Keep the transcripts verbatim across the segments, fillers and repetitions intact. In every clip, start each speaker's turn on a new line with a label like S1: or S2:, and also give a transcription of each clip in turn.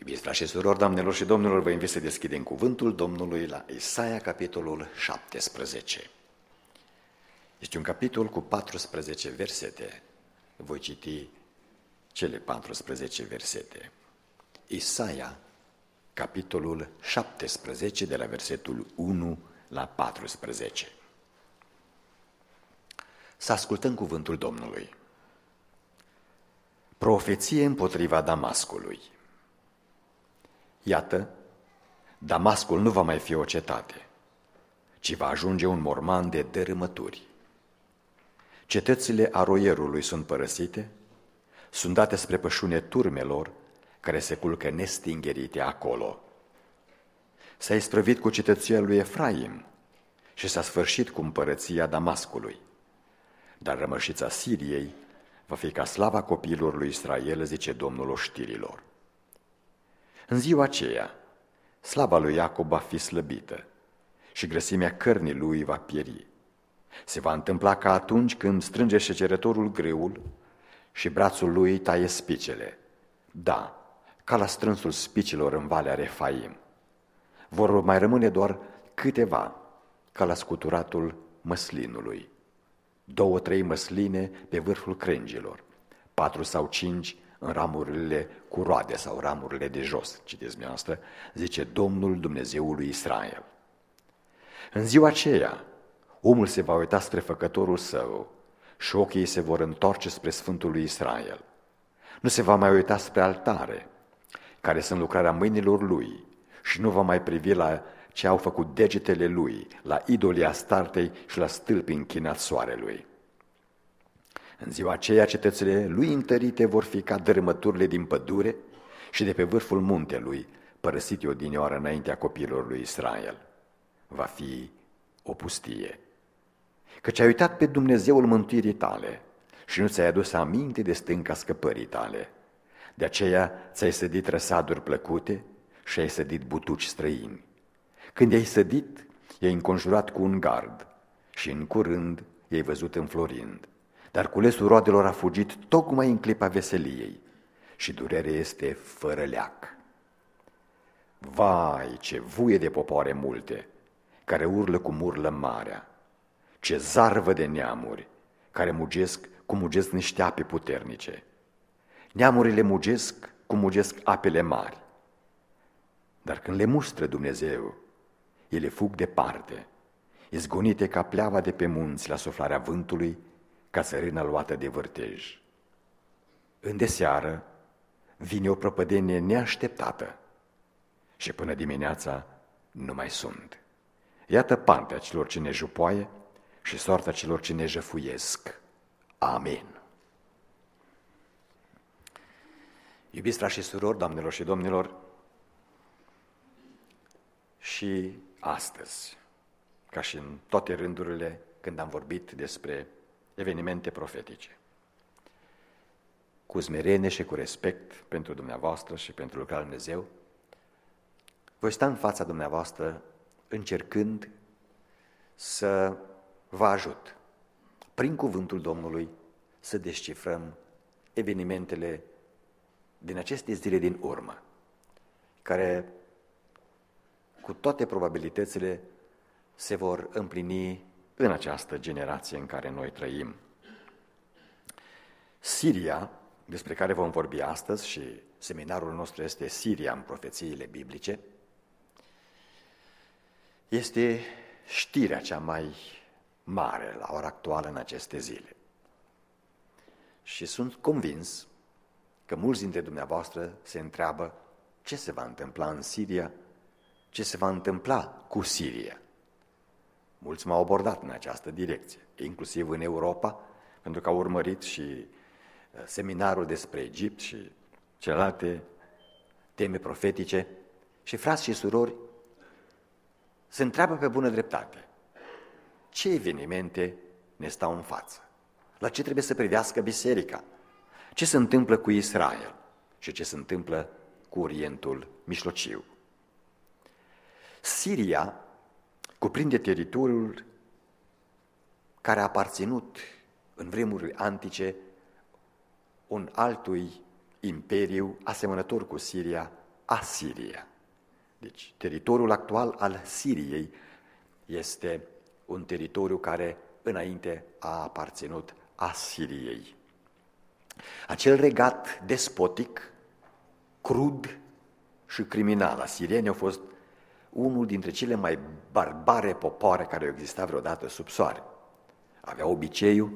S1: Iubiți frați și surori, doamnelor și domnilor, vă invit să deschidem cuvântul Domnului la Isaia, capitolul șaptesprezece. Este un capitol cu paisprezece versete. Voi citi cele paisprezece versete. Isaia, capitolul șaptesprezece, de la versetul unu la paisprezece. Să ascultăm cuvântul Domnului. Profeție împotriva Damascului. Iată, Damascul nu va mai fi o cetate, ci va ajunge un morman de dărâmături. Cetățile aroierului sunt părăsite, sunt date spre pășune turmelor care se culcă nestingerite acolo. S-a isprăvit cu cetăția lui Efraim și s-a sfârșit cu împărăția Damascului, dar rămășița Siriei va fi ca slava copiilor lui Israel, zice Domnul oștirilor. În ziua aceea, slava lui Iacob va fi slăbită și grăsimea cărnii lui va pieri. Se va întâmpla ca atunci când strânge șecerătorul grâul și brațul lui taie spicele. Da, ca la strânsul spicilor în Valea Refaim. Vor mai rămâne doar câteva, ca la scuturatul măslinului. Două, trei măsline pe vârful crengilor, patru sau cinci în ramurile cu roade sau ramurile de jos, citeți dumneavoastră, zice Domnul Dumnezeului Israel. În ziua aceea, omul se va uita spre făcătorul său și ochii se vor întoarce spre Sfântul lui Israel. Nu se va mai uita spre altare, care sunt lucrarea mâinilor lui, și nu va mai privi la ce au făcut degetele lui, la idolii Astartei și la stâlpii închinați soarelui. În ziua aceea, cetățile lui întărite vor fi ca dărâmăturile din pădure și de pe vârful muntelui, părăsite odinioară înaintea copiilor lui Israel. Va fi o pustie. Căci ai uitat pe Dumnezeul mântuirii tale și nu ți-ai adus aminte de stânca scăpării tale. De aceea ți-ai sădit răsaduri plăcute și ai sădit butuci străini. Când i-ai sădit, i-ai înconjurat cu un gard și în curând i-ai văzut înflorind. Dar culesul roadelor a fugit tocmai în clipa veseliei și durerea este fără leac. Vai, ce vuie de popoare multe, care urlă cum urlă marea, ce zarvă de neamuri, care mugesc cum mugesc niște ape puternice. Neamurile mugesc cum mugesc apele mari, dar când le mustră Dumnezeu, ele fug departe, izgonite ca pleava de pe munți la suflarea vântului, ca țărâna luată de vârtej. Îndeseară vine o prăpădenie neașteptată și până dimineața nu mai sunt. Iată partea celor ce ne jupoaie și soarta celor ce ne jăfuiesc. Amin. Iubiți frați și surori, doamnelor și domnilor, și astăzi, ca și în toate rândurile când am vorbit despre evenimente profetice, cu smerenie și cu respect pentru dumneavoastră și pentru lucrarea lui Dumnezeu, voi sta în fața dumneavoastră încercând să vă ajut prin cuvântul Domnului să descifrăm evenimentele din aceste zile din urmă, care cu toate probabilitățile se vor împlini în această generație în care noi trăim. Siria, despre care vom vorbi astăzi, și seminarul nostru este Siria în profețiile biblice, este știrea cea mai mare la ora actuală în aceste zile. Și sunt convins că mulți dintre dumneavoastră se întreabă ce se va întâmpla în Siria, ce se va întâmpla cu Siria. Mulți m-au abordat în această direcție, inclusiv în Europa, pentru că au urmărit și seminarul despre Egipt și celelalte teme profetice. Și frați și surori se întreabă pe bună dreptate, ce evenimente ne stau în față? La ce trebuie să privească biserica? Ce se întâmplă cu Israel și ce se întâmplă cu Orientul Mijlociu? Siria cuprinde teritoriul care a aparținut în vremurile antice un altui imperiu asemănător cu Siria, Asiria. Deci, teritoriul actual al Siriei este un teritoriu care înainte a aparținut Asiriei. Acel regat despotic, crud și criminal. Asirienii au fost unul dintre cele mai barbare popoare care au existat vreodată sub soare. Aveau obiceiul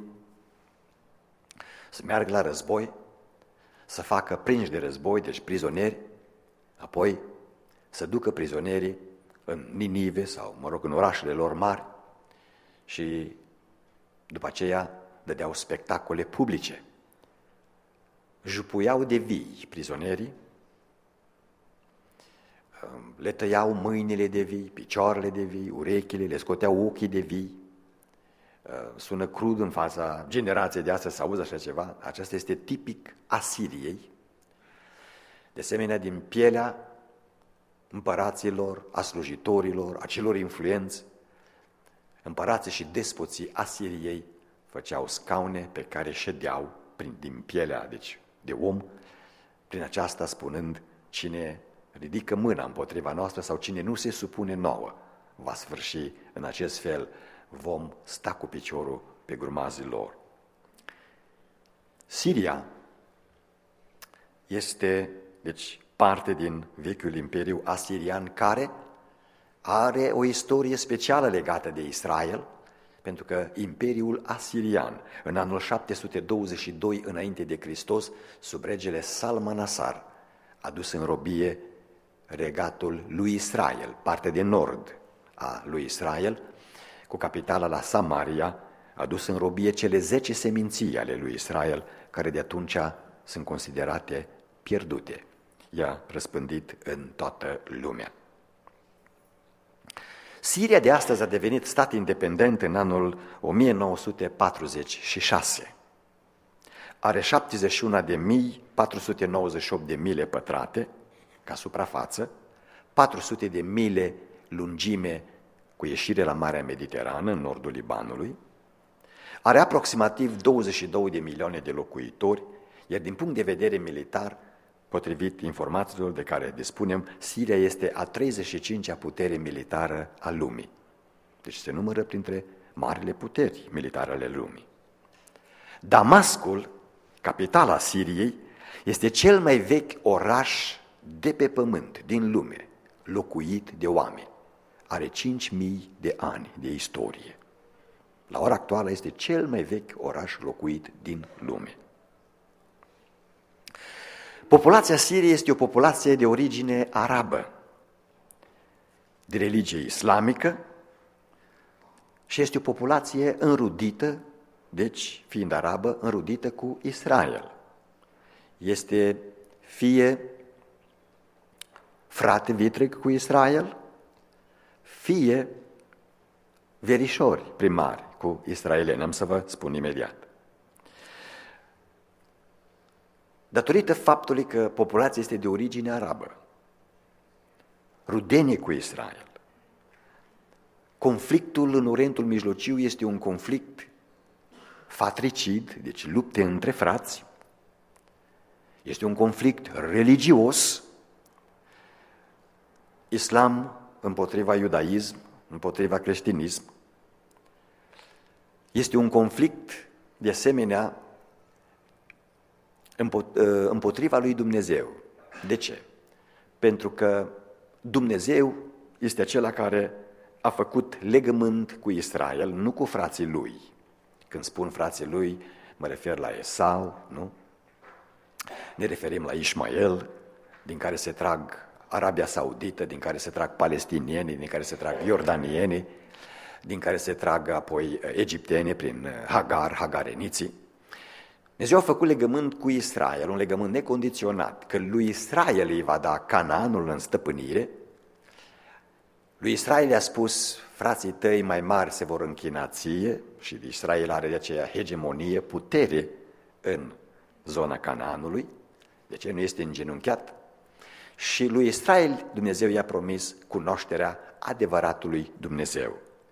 S1: să meargă la război, să facă prinși de război, deci prizonieri, apoi să ducă prizonierii în Ninive sau, mă rog, în orașele lor mari și după aceea dădeau spectacole publice. Jupuiau de vii prizonierii, le tăiau mâinile de vii, picioarele de vii, urechile, le scoteau ochii de vii. Sună crud în fața generației de astăzi să auzi așa ceva. Aceasta este tipic Asiriei. De asemenea, din pielea împăraților, a slujitorilor, a celor influenți, împărații și despoții Asiriei făceau scaune pe care ședeau prin, din pielea, deci de om, prin aceasta spunând: cine ridică mâna împotriva noastră sau cine nu se supune nouă, va sfârși în acest fel, vom sta cu piciorul pe grumazii lor. Siria este, deci, parte din vechiul imperiu asirian, care are o istorie specială legată de Israel, pentru că imperiul asirian, în anul șapte sute douăzeci și doi înainte de Hristos, sub regele Salmanasar, a dus în robie regatul lui Israel, partea de nord a lui Israel, cu capitala la Samaria, a dus în robie cele zece seminții ale lui Israel, care de atunci sunt considerate pierdute. I-a răspândit în toată lumea. Siria de astăzi a devenit stat independent în anul o mie nouă sute patruzeci și șase. Are șaptezeci și unu de mii patru sute nouăzeci și opt de mile pătrate ca suprafață, patru sute de mile lungime cu ieșire la Marea Mediterană, în nordul Libanului, are aproximativ douăzeci și două de milioane de locuitori, iar din punct de vedere militar, potrivit informațiilor de care dispunem, Siria este a treizeci și cincea putere militară a lumii. Deci se numără printre marile puteri militare ale lumii. Damascul, capitala Siriei, este cel mai vechi oraș de pe pământ, din lume, locuit de oameni. Are cinci mii de ani de istorie. La ora actuală este cel mai vechi oraș locuit din lume. Populația Siriei este o populație de origine arabă, de religie islamică, și este o populație înrudită, deci fiind arabă, înrudită cu Israel. Este fie frate vitreg cu Israel, fie verișori primari cu israelieni. Am să vă spun imediat. Datorită faptului că populația este de origine arabă, rudenie cu Israel, conflictul în Orientul Mijlociu este un conflict fratricid, deci lupte între frați, este un conflict religios, islam împotriva iudaism, împotriva creștinism, este un conflict de asemenea împotriva lui Dumnezeu. De ce? Pentru că Dumnezeu este acela care a făcut legământ cu Israel, nu cu frații lui. Când spun frații lui, mă refer la Esau, nu? Ne referim la Ismael, din care se trag Arabia Saudită, din care se trag palestinienii, din care se trag iordanienii, din care se trag apoi egiptenii prin Hagar, hagareniții. Dumnezeu a făcut legământ cu Israel, un legământ necondiționat, că lui Israel îi va da Canaanul în stăpânire. Lui Israel i-a spus: frații tăi mai mari se vor închina ție, și Israel are de aceea hegemonie, putere în zona Canaanului, de ce nu este îngenunchiat. Și lui Israel Dumnezeu i-a promis cunoașterea adevăratului Dumnezeu.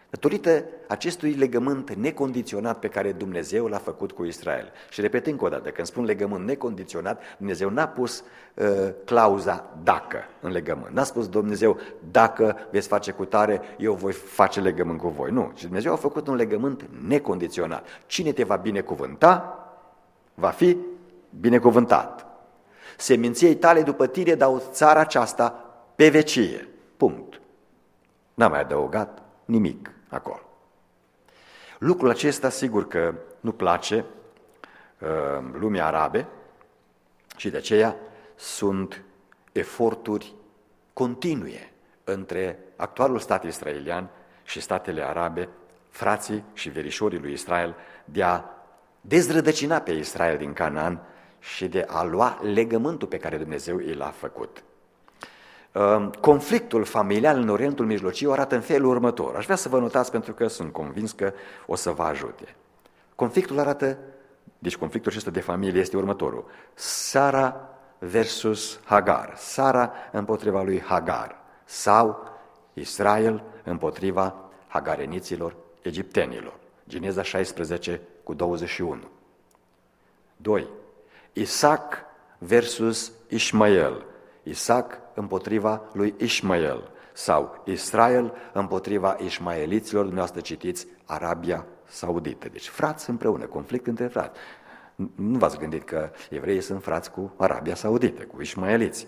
S1: Datorită acestui legământ necondiționat pe care Dumnezeu l-a făcut cu Israel. Și repet încă o dată, când spun legământ necondiționat, Dumnezeu n-a pus uh, clauza dacă în legământ. N-a spus Dumnezeu, dacă veți face cu tare, eu voi face legământ cu voi. Nu, și Dumnezeu a făcut un legământ necondiționat. Cine te va binecuvânta, va fi binecuvântat. Seminției tale după tine dau țara aceasta pe vecie. Punct. N-a mai adăugat nimic acolo. Lucrul acesta sigur că nu place uh, lumii arabe și de aceea sunt eforturi continue între actualul stat israelian și statele arabe, frații și verișorii lui Israel, de a dezrădăcina pe Israel din Canaan și de a lua legământul pe care Dumnezeu i l-a făcut. Conflictul familial în Orientul Mijlociu arată în felul următor. Aș vrea să vă notați pentru că sunt convins că o să vă ajute. Conflictul arată, deci conflictul acesta de familie este următorul. Sara versus Hagar. Sara împotriva lui Hagar. Sau Israel împotriva hagareniților egiptenilor. Geneza șaisprezece cu douăzeci și unu. doi. Isaac versus Ismael. Isaac împotriva lui Ismael sau Israel împotriva ismaeliților, dumneavoastră citiți Arabia Saudită. Deci frați împreună, conflict între frați. Nu v-ați gândit că evreii sunt frați cu Arabia Saudită, cu ismaeliți.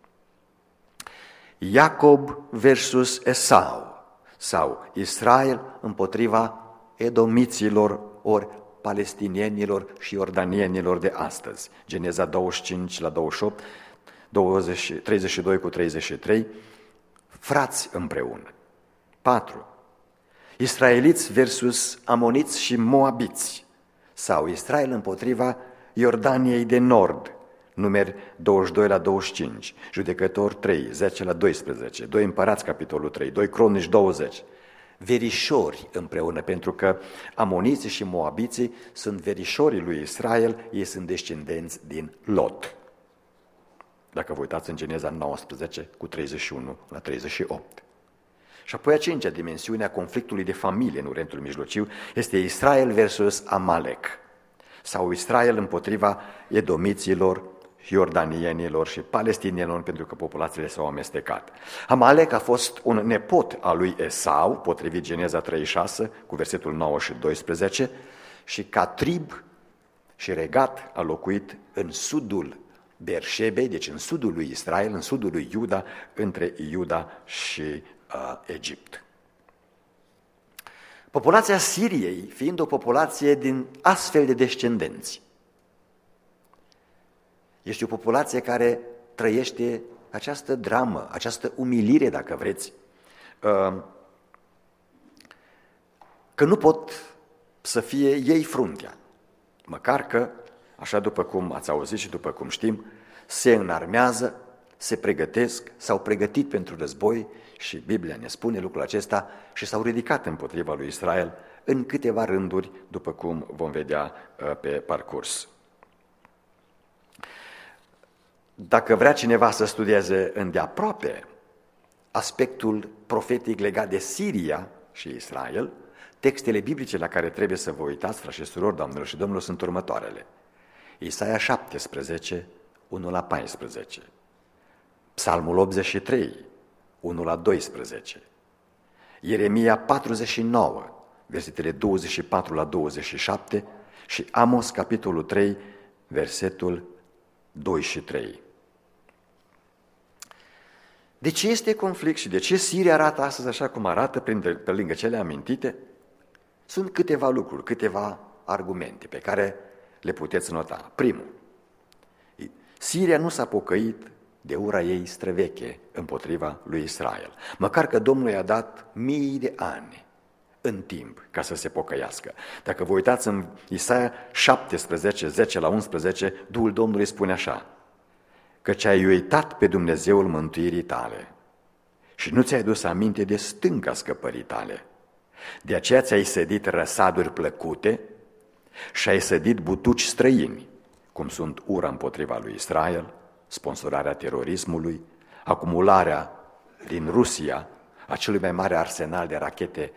S1: Iacob versus Esau sau Israel împotriva edomiților ori palestinienilor și iordanienilor de astăzi. Geneza douăzeci și cinci la douăzeci și opt, douăzeci, treizeci și doi cu treizeci și trei, frați împreună. patru. Israeliți versus amoniți și moabiți sau Israel împotriva Iordaniei de Nord, numeri douăzeci și doi la douăzeci și cinci, Judecători trei, zece la doisprezece, doi Împărați, capitolul trei, doi Cronici douăzeci. Verișori împreună, pentru că amoniții și moabiții sunt verișorii lui Israel, ei sunt descendenți din Lot. Dacă vă uitați în Geneza nouăsprezece cu treizeci și unu la treizeci și opt. Și apoi a cincea dimensiune a conflictului de familie în Orientul Mijlociu este Israel versus Amalek sau Israel împotriva edomiților, iordanienilor și palestinienilor, pentru că populațiile s-au amestecat. Amalek a fost un nepot al lui Esau, potrivit Geneza treizeci și șase cu versetul nouă și doisprezece, și ca trib și regat a locuit în sudul Berșebei, deci în sudul lui Israel, în sudul lui Iuda, între Iuda și uh, Egipt. Populația Siriei, fiind o populație din astfel de descendenți, este o populație care trăiește această dramă, această umilire, dacă vreți, uh, că nu pot să fie ei fruntea, măcar că, așa după cum ați auzit și după cum știm, se înarmează, se pregătesc, s-au pregătit pentru război și Biblia ne spune lucrul acesta și s-au ridicat împotriva lui Israel în câteva rânduri, după cum vom vedea pe parcurs. Dacă vrea cineva să studieze îndeaproape aspectul profetic legat de Siria și Israel, textele biblice la care trebuie să vă uitați, frați și surori, doamnelor și domnilor, sunt următoarele. Isaia șaptesprezece, unu la paisprezece, Psalmul optzeci și trei, unu la doisprezece, Ieremia patruzeci și nouă, versetele douăzeci și patru la douăzeci și șapte și Amos, capitolul trei, versetul doi și trei. De ce este conflict și de ce Siria arată astăzi așa cum arată, pe lângă cele amintite? Sunt câteva lucruri, câteva argumente pe care le puteți nota. Primul, Siria nu s-a pocăit de ura ei străveche împotriva lui Israel. Măcar că Domnul i-a dat mii de ani în timp ca să se pocăiască. Dacă vă uitați în Isaia șaptesprezece, zece la unsprezece, Duhul Domnului spune așa: căci ai uitat pe Dumnezeul mântuirii tale și nu ți-ai dus aminte de stânca scăpării tale. De aceea ți-ai sădit răsaduri plăcute și ai sădit butuci străini, cum sunt ura împotriva lui Israel, sponsorarea terorismului, acumularea din Rusia a celui mai mare arsenal de rachete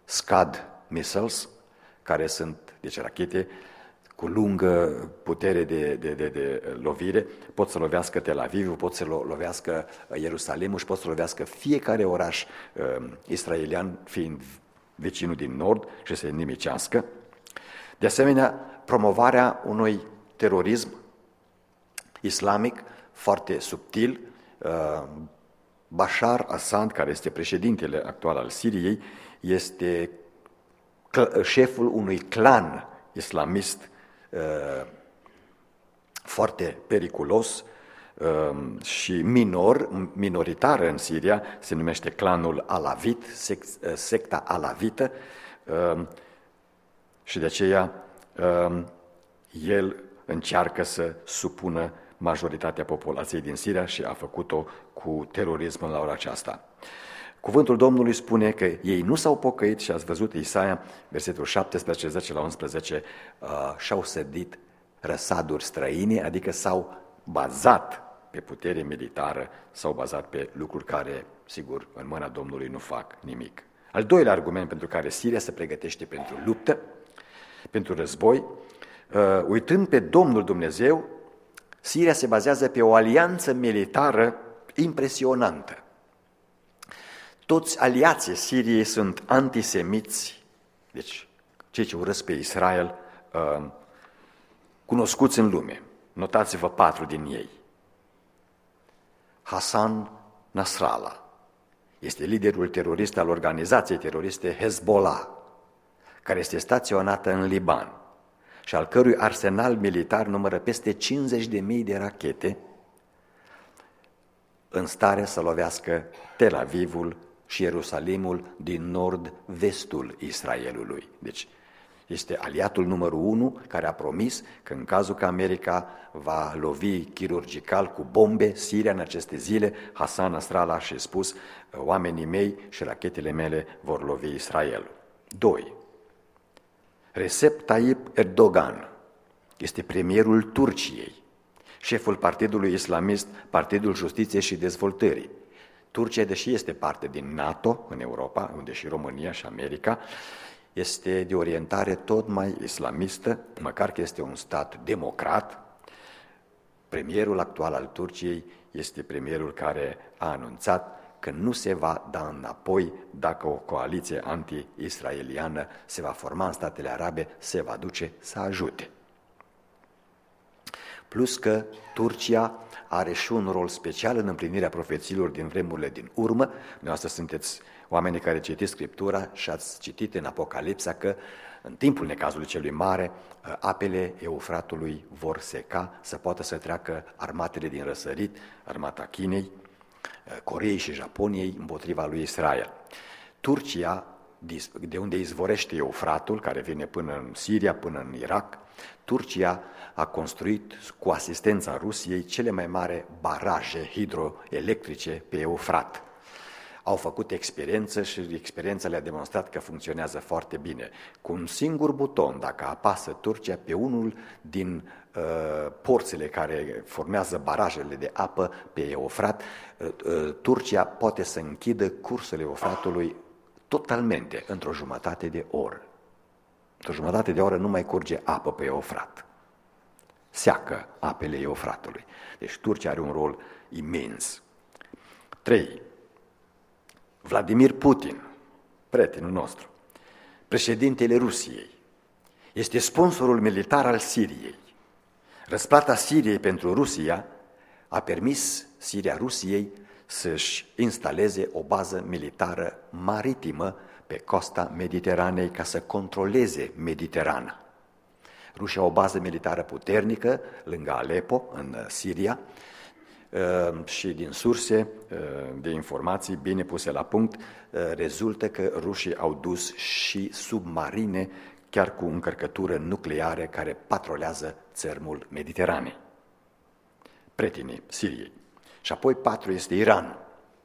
S1: Scud missiles, care sunt, deci rachete, cu lungă putere de, de, de, de lovire, pot să lovească Tel Aviv, pot să lovească Ierusalimul și pot să lovească fiecare oraș uh, israelian, fiind vecinul din nord și să-i nimicească. De asemenea, promovarea unui terorism islamic foarte subtil. uh, Bashar Assad, care este președintele actual al Siriei, este șeful unui clan islamist uh, foarte periculos uh, și minor, minoritar în Siria, se numește clanul Alavit, sec, secta Alavită, uh, și de aceea uh, el încearcă să supună majoritatea populației din Siria și a făcut-o cu terorism la ora aceasta. Cuvântul Domnului spune că ei nu s-au pocăit și ați văzut Isaia, versetul șaptesprezece, zece la unsprezece, uh, și-au sădit răsaduri străine, adică s-au bazat pe putere militară, s-au bazat pe lucruri care, sigur, în mâna Domnului nu fac nimic. Al doilea argument pentru care Siria se pregătește pentru luptă, pentru război, uh, uitând pe Domnul Dumnezeu, Siria se bazează pe o alianță militară impresionantă. Toți aliații Siriei sunt antisemiți, deci cei ce urăsc pe Israel, uh, cunoscuți în lume. Notați-vă patru din ei. Hassan Nasrallah este liderul terorist al organizației teroriste Hezbollah, care este staționată în Liban și al cărui arsenal militar numără peste cincizeci de mii de rachete în stare să lovească Tel Avivul și Ierusalimul din nord-vestul Israelului. Deci este aliatul numărul unu care a promis că în cazul că America va lovi chirurgical cu bombe Siria în aceste zile, Hassan Nasrallah și-a spus, oamenii mei și rachetele mele vor lovi Israelul. doi. Recep Tayyip Erdogan este premierul Turciei, șeful partidului islamist, Partidul Justiției și Dezvoltării. Turcia, deși este parte din NATO în Europa, unde și România și America, este de orientare tot mai islamistă, măcar că este un stat democrat. Premierul actual al Turciei este premierul care a anunțat că nu se va da înapoi dacă o coaliție anti-israeliană se va forma în statele arabe, se va duce să ajute. Plus că Turcia are și un rol special în împlinirea profețiilor din vremurile din urmă. Dumneavoastră sunteți oamenii care citiți Scriptura și ați citit în Apocalipsa că în timpul necazului celui mare, apele Eufratului vor seca, să poată să treacă armatele din răsărit, armata Chinei, Coreei și Japoniei împotriva lui Israel. Turcia, de unde izvorește Eufratul, care vine până în Siria, până în Irak, Turcia a construit cu asistența Rusiei cele mai mari baraje hidroelectrice pe Eufrat. Au făcut experiență și experiența le-a demonstrat că funcționează foarte bine. Cu un singur buton, dacă apasă Turcia pe unul din uh, porțile care formează barajele de apă pe Eufrat, uh, uh, Turcia poate să închidă cursul Eufratului totalmente, într-o jumătate de oră. Într-o jumătate de oră nu mai curge apă pe Eufrat. Seacă apele Eufratului. Deci Turcia are un rol imens. trei. Vladimir Putin, prietenul nostru, președintele Rusiei, este sponsorul militar al Siriei. Răsplata Siriei pentru Rusia a permis Siria Rusiei să-și instaleze o bază militară maritimă pe coasta Mediteranei ca să controleze Mediterana. Rusia au o bază militară puternică lângă Aleppo, în Siria, și din surse de informații bine puse la punct, rezultă că rușii au dus și submarine chiar cu încărcătură nucleare care patrolează țărmul Mediteranei. Prietenii Siriei. Și apoi patru este Iran.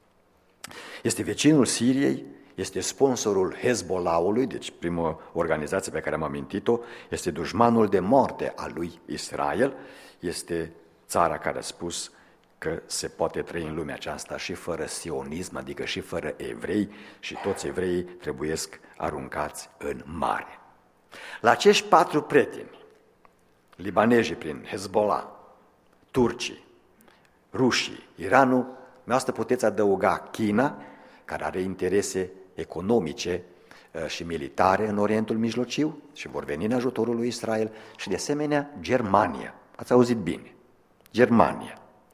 S1: Este vecinul Siriei, este sponsorul Hezbollahului, deci prima organizație pe care am amintit-o, este dușmanul de moarte al lui Israel, este țara care a spus că se poate trăi în lumea aceasta și fără sionism, adică și fără evrei, și toți evreii trebuiesc aruncați în mare. La acești patru prieteni, libanezii prin Hezbollah, turcii, rușii, Iranul, noastră puteți adăuga China, care are interese economice și militare în Orientul Mijlociu și vor veni în ajutorul lui Israel, și de asemenea Germania. Ați auzit bine, Germania.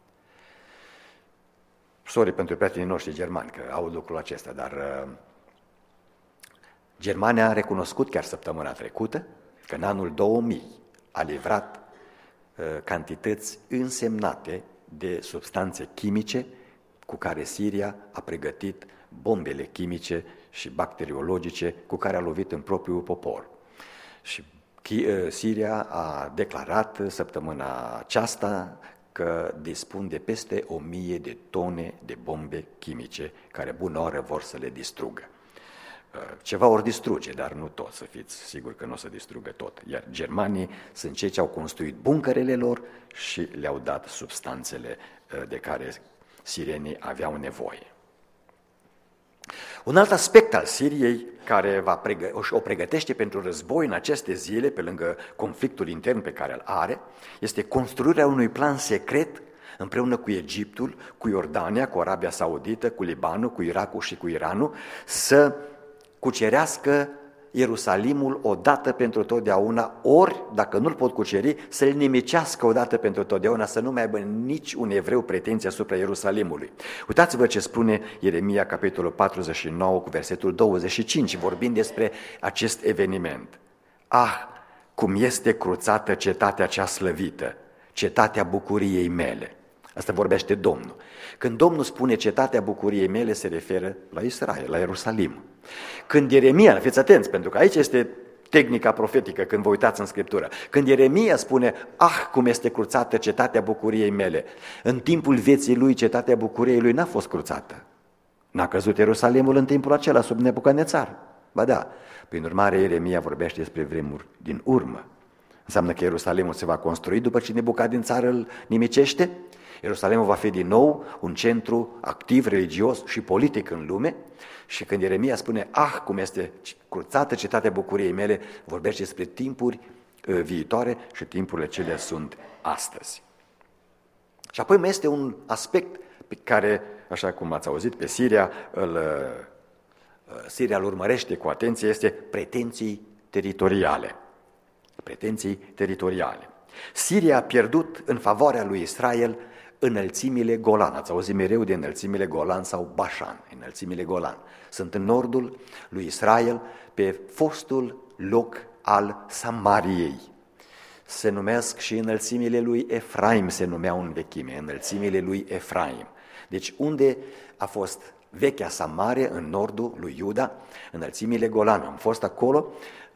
S1: Sorry pentru prietenii noștri germani că au lucrul acesta, dar uh, Germania a recunoscut chiar săptămâna trecută că în anul două mii a livrat uh, cantități însemnate de substanțe chimice cu care Siria a pregătit bombele chimice și bacteriologice cu care a lovit în propriul popor. Și uh, Siria a declarat săptămâna aceasta că dispun de peste o mie de tone de bombe chimice care bună oară vor să le distrugă. Ceva ori distruge, dar nu tot, să fiți siguri că nu o să distrugă tot. Iar germanii sunt cei ce au construit buncărele lor și le-au dat substanțele de care sirienii aveau nevoie. Un alt aspect al Siriei care va pregă- o pregătește pentru război în aceste zile, pe lângă conflictul intern pe care îl are, este construirea unui plan secret împreună cu Egiptul, cu Iordania, cu Arabia Saudită, cu Libanul, cu Irakul și cu Iranul, să cucerească Ierusalimul odată pentru totdeauna, ori, dacă nu-l pot cuceri, să-l nimicească odată pentru totdeauna, să nu mai aibă nici un evreu pretenție asupra Ierusalimului. Uitați-vă ce spune Ieremia, capitolul patruzeci și nouă, cu versetul douăzeci și cinci, vorbind despre acest eveniment. Ah, cum este cruțată cetatea cea slăvită, cetatea bucuriei mele. Asta vorbește Domnul. Când Domnul spune cetatea bucuriei mele, se referă la Israel, la Ierusalim. Când Ieremia, fiți atenți, pentru că aici este tehnica profetică când vă uitați în Scriptură, când Ieremia spune, ah, cum este cruțată cetatea bucuriei mele, în timpul vieții lui, cetatea bucuriei lui n-a fost cruțată. N-a căzut Ierusalimul în timpul acela sub Nebucadnețar. Ba da, prin urmare Ieremia vorbește despre vremuri din urmă. Înseamnă că Ierusalimul se va construi după ce Nebucadnețar îl nimicește. Ierusalimul va fi din nou un centru activ, religios și politic în lume. Și când Ieremia spune, ah, cum este cruțată cetatea bucuriei mele, vorbește despre timpuri uh, viitoare și timpurile cele sunt astăzi. Și apoi mai este un aspect pe care, așa cum ați auzit, pe Siria îl, uh, Siria îl urmărește cu atenție, este pretenții teritoriale. Pretenții teritoriale. Siria a pierdut în favoarea lui Israel înălțimile Golan. Ați auzit mereu de înălțimile Golan sau Bașan, înălțimile Golan. Sunt în nordul lui Israel, pe fostul loc al Samariei. Se numesc și înălțimile lui Efraim, se numeau în vechime, înălțimile lui Efraim. Deci unde a fost vechea Samarie, în nordul lui Iuda, înălțimile Golan. Am fost acolo,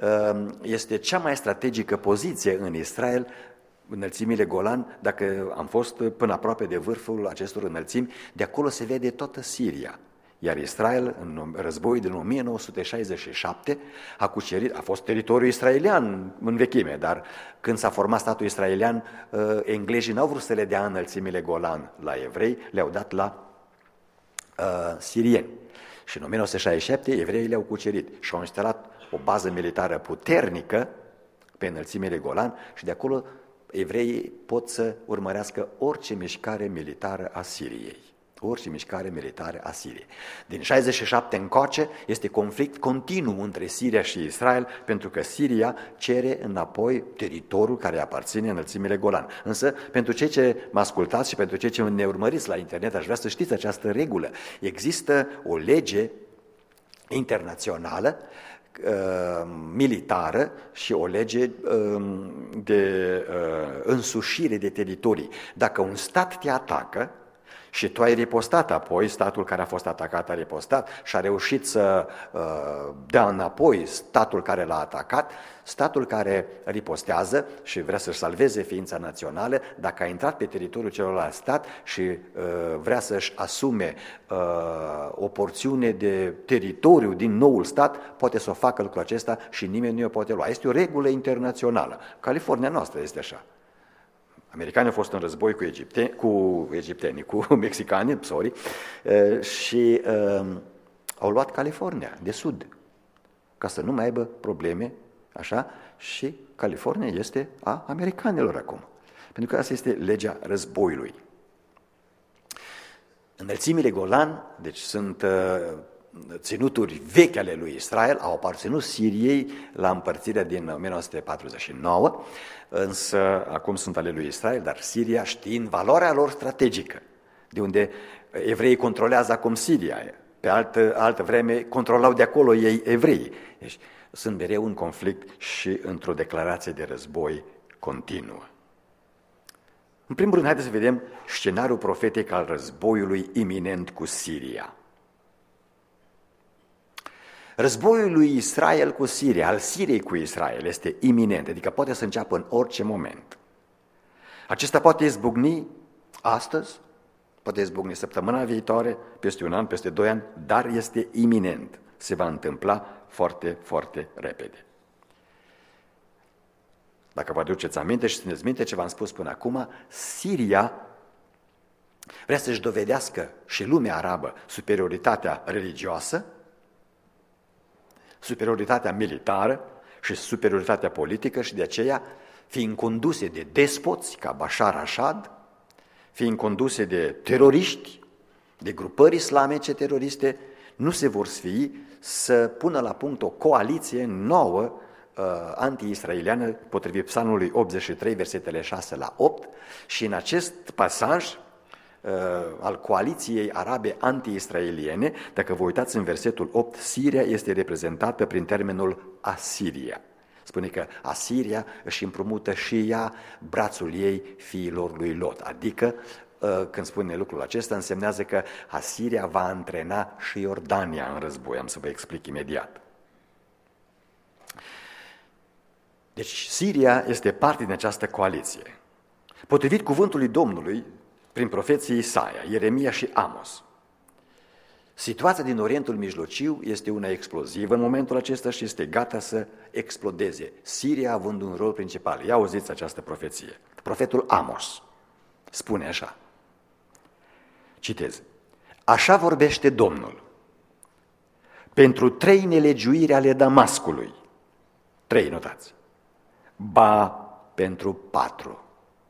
S1: este cea mai strategică poziție în Israel, înălțimile Golan, dacă am fost până aproape de vârful acestor înălțimi, de acolo se vede toată Siria. Iar Israel, în războiul din o mie nouă sute șaizeci și șapte, a cucerit, a fost teritoriul israelian în vechime, dar când s-a format statul israelian, englezii n-au vrut să le dea înălțimile Golan la evrei, le-au dat la uh, sirieni. Și în o mie nouă sute șaizeci și șapte, evreii le-au cucerit și au instalat o bază militară puternică pe înălțimile Golan și de acolo evreii pot să urmărească orice mișcare militară a Siriei. Orice mișcare militară a Siriei. Din șaizeci și șapte încoace este conflict continuu între Siria și Israel, pentru că Siria cere înapoi teritoriul care aparține înălțimile Golan. Însă, pentru cei ce mă ascultați și pentru cei ce ne urmăriți la internet, aș vrea să știți această regulă. Există o lege internațională militară și o lege de însușire de teritorii. Dacă un stat te atacă și tu ai ripostat apoi, statul care a fost atacat a ripostat și a reușit să dea înapoi statul care l-a atacat, statul care ripostează și vrea să-și salveze ființa națională, dacă a intrat pe teritoriul celălalt stat și uh, vrea să-și asume uh, o porțiune de teritoriu din noul stat, poate să o facă lucrul acesta și nimeni nu o poate lua. Este o regulă internațională. California noastră este așa. Americanii au fost în război cu, egipte, cu egiptenii, cu mexicanii, sorry, uh, și uh, au luat California de sud, ca să nu mai aibă probleme, așa, și California este a americanilor acum. Pentru că asta este legea războiului. Înălțimile Golan, deci sunt uh, ținuturi vechi ale lui Israel, au aparținut Siriei la împărțirea din o mie nouă sute patruzeci și nouă, însă acum sunt ale lui Israel, dar Siria, știind valoarea lor strategică, de unde evreii controlează acum Siria, pe altă, altă vreme controlau de acolo ei evreii. Deci sunt mereu în conflict și într-o declarație de război continuă. În primul rând, haideți să vedem scenariul profetic al războiului iminent cu Siria. Războiul lui Israel cu Siria, al Siriei cu Israel, este iminent, adică poate să înceapă în orice moment. Acesta poate izbucni astăzi, poate izbucni săptămâna viitoare, peste un an, peste doi ani, dar este iminent. Se va întâmpla foarte, foarte repede. Dacă vă aduceți aminte și țineți minte ce v-am spus până acum, Siria vrea să-și dovedească și lumea arabă superioritatea religioasă, superioritatea militară și superioritatea politică și de aceea, fiind conduse de despoți ca Bashar Assad, fiind conduse de teroriști, de grupări islamice teroriste, nu se vor sfii să pună la punct o coaliție nouă uh, anti-israeliană, potrivit Psalmului optzeci și trei, versetele șase la opt, și în acest pasaj uh, al coaliției arabe anti-israeliene, dacă vă uitați în versetul opt, Siria este reprezentată prin termenul Asiria. Spune că Asiria își împrumută și ea brațul ei fiilor lui Lot, adică când spune lucrul acesta, însemnează că Asiria va antrena și Iordania în război. Am să vă explic imediat. Deci Siria este parte din această coaliție. Potrivit cuvântului Domnului, prin profeții Isaia, Ieremia și Amos, situația din Orientul Mijlociu este una explozivă în momentul acesta și este gata să explodeze, Siria având un rol principal. Ia auziți această profeție. Profetul Amos spune așa, citez, așa vorbește Domnul, pentru trei nelegiuiri ale Damascului, trei notați, ba pentru patru.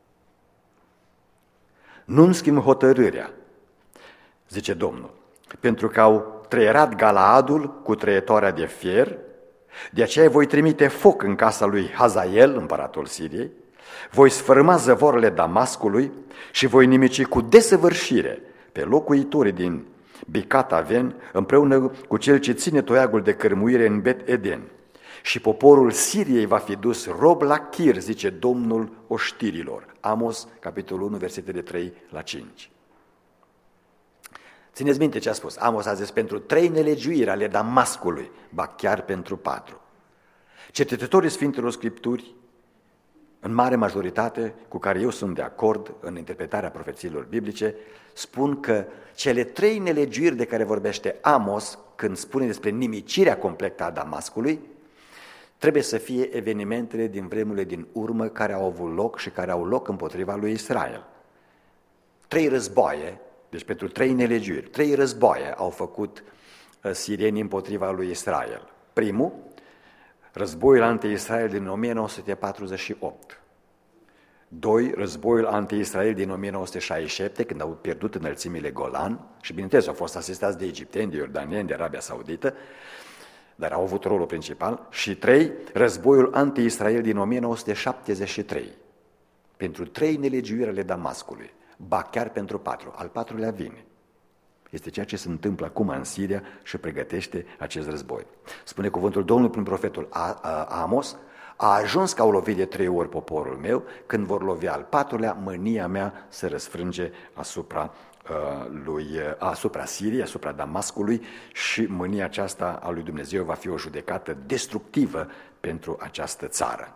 S1: Nu-mi schimb hotărârea, zice Domnul, pentru că au trăierat Galaadul cu trăietoarea de fier, de aceea voi trimite foc în casa lui Hazael, împăratul Siriei, voi sfărâma zăvoarele Damascului și voi nimici cu desăvârșire pe locuitorii din Bicat Aven, împreună cu cel ce ține toiagul de cărmuire în Bet Eden. Și poporul Siriei va fi dus rob la Chir, zice Domnul oștirilor. Amos, capitolul unu, versetele trei la cinci. Țineți minte ce a spus. Amos a zis pentru trei nelegiuiri ale Damascului, ba chiar pentru patru. Cercetătorii Sfintelor Scripturi, în mare majoritate, cu care eu sunt de acord în interpretarea profețiilor biblice, spun că cele trei nelegiuiri de care vorbește Amos, când spune despre nimicirea completă a Damascului, trebuie să fie evenimentele din vremurile din urmă care au avut loc și care au loc împotriva lui Israel. Trei războaie, deci pentru trei nelegiuiri, trei războaie au făcut sirienii împotriva lui Israel. Primul, războiul anti-Israel din o mie nouă sute patruzeci și opt. Doi, războiul anti-Israel din o mie nouă sute șaizeci și șapte, când au pierdut înălțimile Golan și, bineînțeles, au fost asistați de egipteni, de iordanieni, de Arabia Saudită, dar au avut rolul principal. Și trei, războiul anti-Israel din o mie nouă sute șaptezeci și trei, pentru trei nelegiuiri ale Damascului, ba chiar pentru patru, al patrulea vine. Este ceea ce se întâmplă acum în Siria și pregătește acest război. Spune cuvântul Domnului prin profetul Amos, a ajuns că au lovit de trei ori poporul meu, când vor lovi al patrulea, mânia mea se răsfrânge asupra, uh, lui, asupra Siriei, asupra Damascului și mânia aceasta a lui Dumnezeu va fi o judecată destructivă pentru această țară.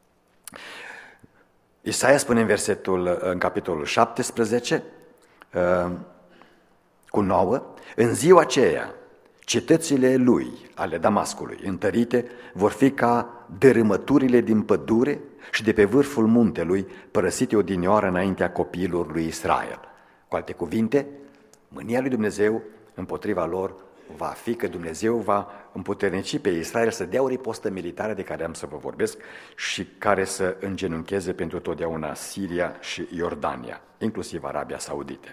S1: Isaia spune în versetul, în capitolul șaptesprezece, uh, cu nouă, în ziua aceea, Cetățile lui, ale Damascului, întărite, vor fi ca dărâmăturile din pădure și de pe vârful muntelui, părăsite odinioară înaintea copiilor lui Israel. Cu alte cuvinte, mânia lui Dumnezeu împotriva lor va fi că Dumnezeu va împuternici pe Israel să dea o ripostă militară de care am să vă vorbesc și care să îngenuncheze pentru totdeauna Siria și Iordania, inclusiv Arabia Saudită.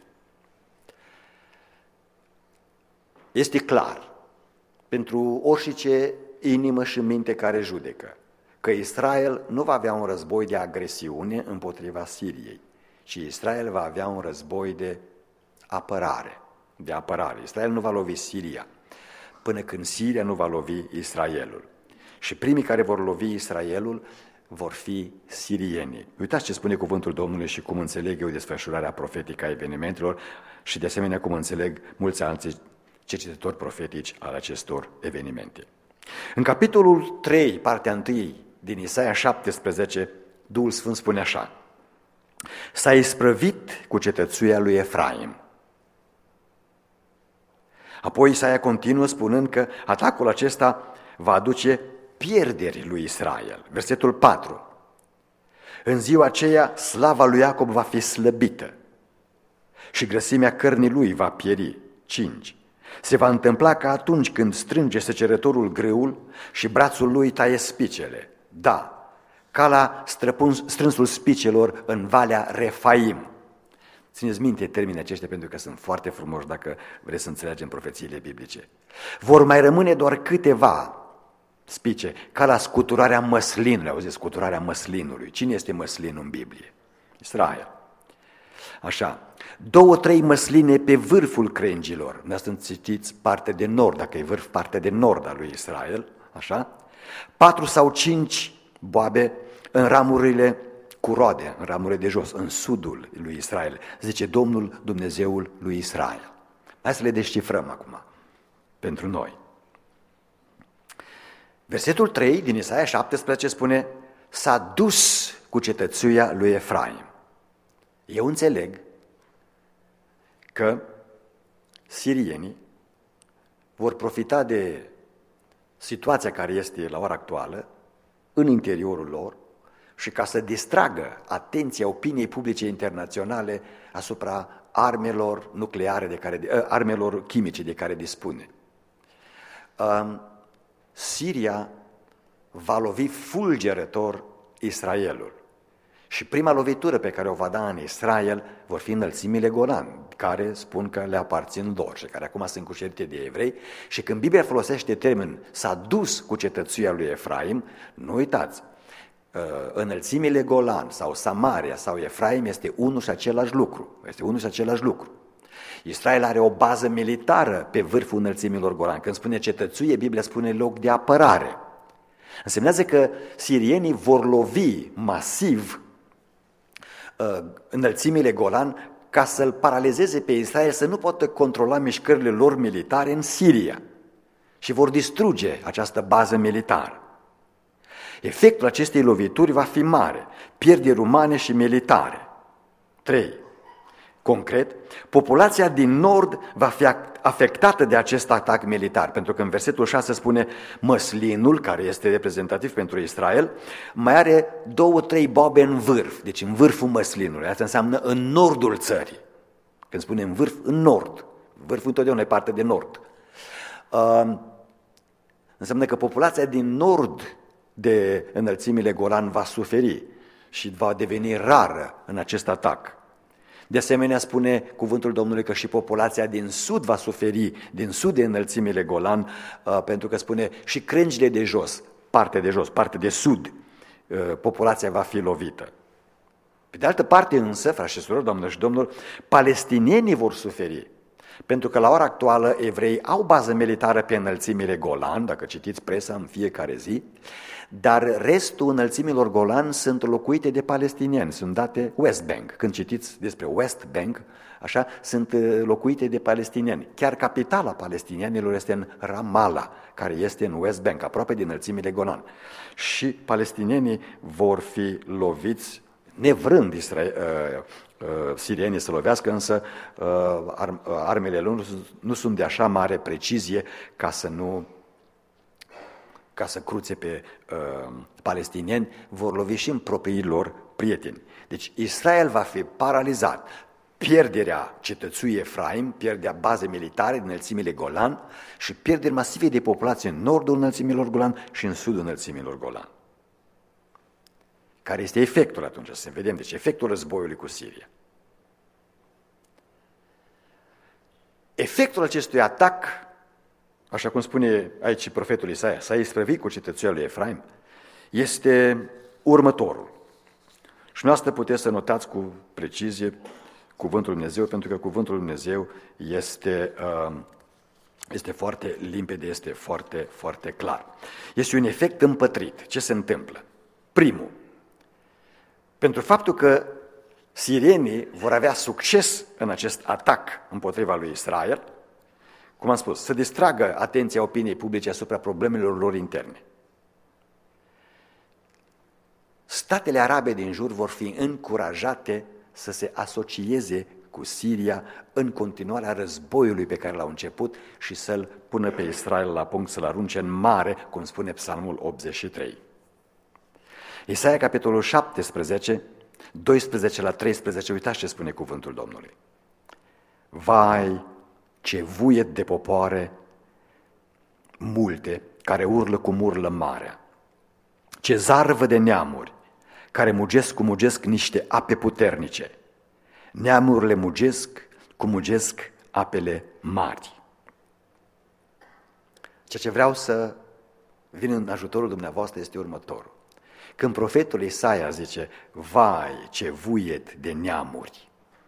S1: Este clar pentru orice inimă și minte care judecă că Israel nu va avea un război de agresiune împotriva Siriei, ci Israel va avea un război de apărare. de apărare. Israel nu va lovi Siria până când Siria nu va lovi Israelul. Și primii care vor lovi Israelul vor fi sirienii. Uitați ce spune cuvântul Domnului și cum înțeleg eu desfășurarea profetică a evenimentelor și de asemenea cum înțeleg mulți alții cercetători profetici al acestor evenimente. În capitolul trei, partea unu din Isaia șaptesprezece, Duhul Sfânt spune așa: s-a isprăvit cu cetățuia lui Efraim. Apoi Isaia continuă spunând că atacul acesta va aduce pierderi lui Israel. Versetul patru. În ziua aceea slava lui Iacob va fi slăbită și grăsimea cărnii lui va pieri. cinci. Se va întâmpla ca atunci când strânge secerătorul grâul și brațul lui taie spicele. Da, ca la strânsul spicelor în Valea Refaim. Țineți minte termenii aceștia pentru că sunt foarte frumoși dacă vreți să înțelegem profețiile biblice. Vor mai rămâne doar câteva spice, ca la scuturarea măslinului. Auziți, scuturarea măslinului. Cine este măslinul în Biblie? Israel. Așa, două, trei măsline pe vârful crengilor. Dumneavoastră citiți partea de nord, dacă e vârf, partea de nord a lui Israel. Așa. Patru sau cinci boabe în ramurile cu roade, în ramurile de jos, în sudul lui Israel. Zice Domnul Dumnezeul lui Israel. Hai să le descifrăm acum, pentru noi. Versetul trei din Isaia șaptesprezece spune: s-a dus cu cetățuia lui Efraim. Eu înțeleg că sirienii vor profita de situația care este la ora actuală în interiorul lor și ca să distragă atenția opiniei publice internaționale asupra armelor nucleare, de care, armelor chimice de care dispune. Siria va lovi fulgerător Israelul. Și prima lovitură pe care o va da în Israel vor fi înălțimile Golan, care spun că le aparțin lor și care acum sunt cucerite de evrei. Și când Biblia folosește termenul s-a dus cu cetățuia lui Efraim, nu uitați, înălțimile Golan sau Samaria sau Efraim este unul și același lucru. Este unul și același lucru. Israel are o bază militară pe vârful înălțimilor Golan. Când spune cetățuie, Biblia spune loc de apărare. Însemnează că sirienii vor lovi masiv înălțimile Golan ca să-l paralizeze pe Israel să nu poată controla mișcările lor militare în Siria și vor distruge această bază militară. Efectul acestei lovituri va fi mare, pierderi umane și militare. trei. Concret, populația din nord va fi afectată de acest atac militar, pentru că în versetul șase spune măslinul, care este reprezentativ pentru Israel, mai are două, trei boabe în vârf, deci în vârful măslinului. Asta înseamnă în nordul țării. Când spune în vârf, în nord. Vârful întotdeauna e parte de nord. Uh, înseamnă că populația din nord de înălțimile Golan va suferi și va deveni rară în acest atac. De asemenea, spune cuvântul Domnului că și populația din sud va suferi, din sud de înălțimile Golan, pentru că spune și crengile de jos, partea de jos, partea de sud, populația va fi lovită. Pe de altă parte însă, frați și surori, doamnă și domnul, palestinienii vor suferi, pentru că la ora actuală evrei au bază militară pe înălțimile Golan, dacă citiți presa în fiecare zi, dar restul înălțimilor Golan sunt locuite de palestinieni, sunt date West Bank. Când citiți despre West Bank, așa, sunt locuite de palestinieni. Chiar capitala palestinienilor este în Ramallah, care este în West Bank, aproape de înălțimile Golan. Și palestinienii vor fi loviți nevrând Israel, uh, uh, sirienii să lovească, însă uh, ar, uh, armele lor nu, nu sunt de așa mare precizie ca să nu ca să cruțe pe uh, palestinieni, vor lovi și în proprii lor prieteni. Deci Israel va fi paralizat. Pierderea cetățuii Efraim, pierderea baze militare din înălțimile Golan și pierderi masive de populație în nordul înălțimilor Golan și în sudul înălțimilor Golan. Care este efectul atunci? Să vedem, deci efectul războiului cu Siria. Efectul acestui atac, așa cum spune aici profetul Isaia, s-a isprăvit cu cetățuia lui Efraim, este următorul. Și noastră puteți să notați cu precizie cuvântul Lui Dumnezeu, pentru că cuvântul Lui Dumnezeu este, este foarte limpede, este foarte, foarte clar. Este un efect împătrit. Ce se întâmplă? Primul, pentru faptul că sirienii vor avea succes în acest atac împotriva lui Israel, cum am spus, să distragă atenția opiniei publice asupra problemelor lor interne. Statele arabe din jur vor fi încurajate să se asocieze cu Siria în continuarea războiului pe care l-au început și să-l pună pe Israel la punct, să-l arunce în mare, cum spune Psalmul optzeci și trei. Isaia, capitolul șaptesprezece, doisprezece la treisprezece, uitați ce spune cuvântul Domnului. Vai, ce vuiet de popoare multe care urlă cum urlă marea, ce zarvă de neamuri care mugesc cum mugesc niște ape puternice. Neamurile mugesc cum mugesc apele mari. Ceea ce vreau să vin în ajutorul dumneavoastră este următorul. Când profetul Isaia zice, vai, ce vuiet de neamuri,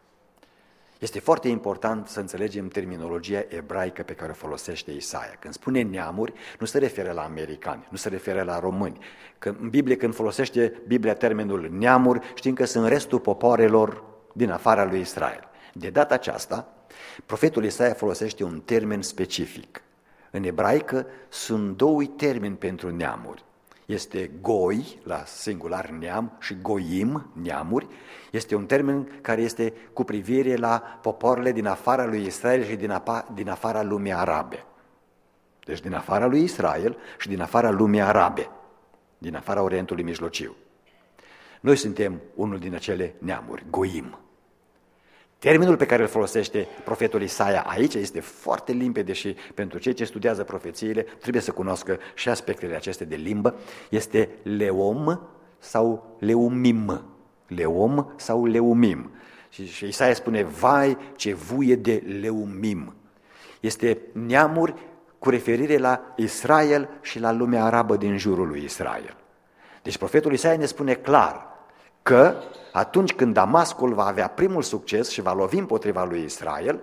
S1: este foarte important să înțelegem terminologia ebraică pe care o folosește Isaia. Când spune neamuri, nu se referă la americani, nu se referă la români. Că în Biblie, când folosește Biblia termenul neamuri, știm că sunt restul popoarelor din afara lui Israel. De data aceasta, profetul Isaia folosește un termen specific. În ebraică sunt doi termeni pentru neamuri. Este goi, la singular neam, și goim, neamuri. Este un termen care este cu privire la popoarele din afara lui Israel și din, apa, din afara lumii arabe. Deci din afara lui Israel și din afara lumii arabe, din afara Orientului Mijlociu. Noi suntem unul din acele neamuri, goim. Termenul pe care îl folosește profetul Isaia aici este foarte limpede și pentru cei ce studiază profețiile trebuie să cunoască și aspectele acestea de limbă. Este leom sau leumim. Leom sau leumim. Și, și Isaia spune, vai, ce vuie de leumim. Este neamuri cu referire la Israel și la lumea arabă din jurul lui Israel. Deci profetul Isaia ne spune clar că atunci când Damascul va avea primul succes și va lovi împotriva lui Israel,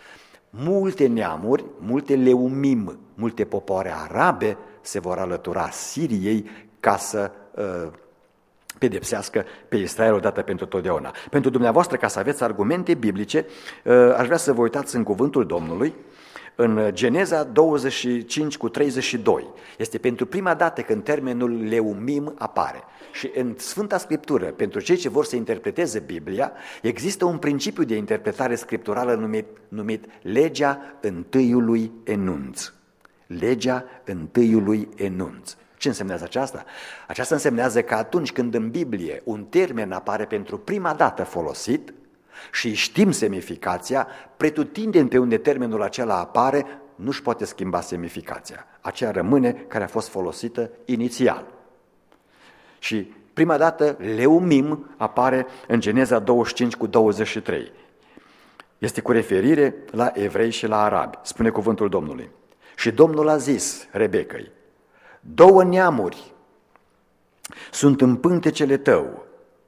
S1: multe neamuri, multe leumim, multe popoare arabe se vor alătura Siriei ca să uh, pedepsească pe Israel odată pentru totdeauna. Pentru dumneavoastră, ca să aveți argumente biblice, uh, aș vrea să vă uitați în cuvântul Domnului, în Geneza douăzeci și cinci cu treizeci și doi. Este pentru prima dată când termenul leumim apare. Și în Sfânta Scriptură, pentru cei ce vor să interpreteze Biblia, există un principiu de interpretare scripturală numit, numit legea întâiului enunț. Legea întâiului enunț. Ce însemnează aceasta? Aceasta însemnează că atunci când în Biblie un termen apare pentru prima dată folosit și știm semnificația, pretutindeni pe unde termenul acela apare, nu-și poate schimba semnificația. Aceea rămâne care a fost folosită inițial. Și prima dată leumim apare în Geneza douăzeci și cinci cu douăzeci și trei. Este cu referire la evrei și la arabi. Spune cuvântul Domnului. Și Domnul a zis Rebecăi, două neamuri sunt în pântecele tău